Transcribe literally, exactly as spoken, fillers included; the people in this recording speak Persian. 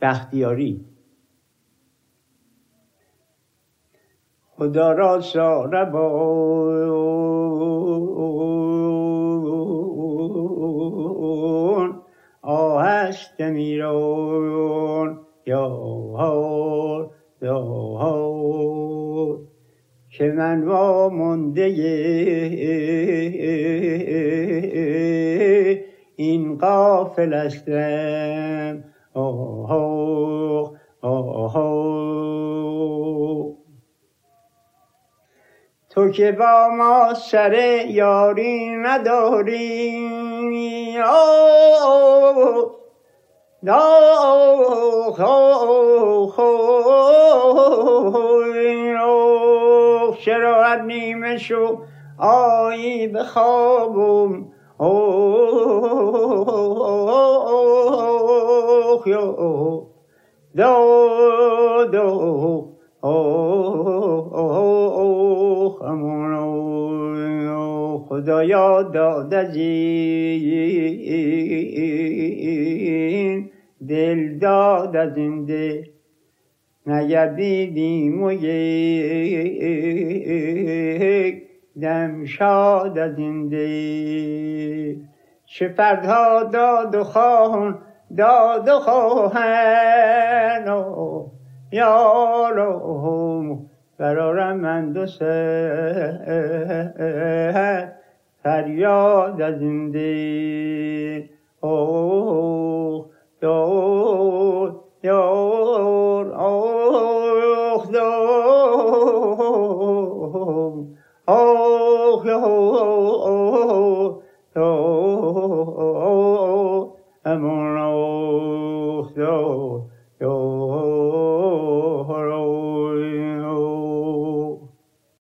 بختیاری. خدا را ساربان آهست میرون یا ها یا ها که من وامانده این غافل هستم. آها آها تو که با ما سر یاری نداری، آه آه آه چرا هر نیمه شو آیی به خوابم. آه یا دو دو خدایا داد از این دل داد از این دل نگردیدیم و یک دم شاد از این دل. چه فردها داد و خواهن داد و خواهن یارم برارم من دو سر فریاد از این دل. اوه اوه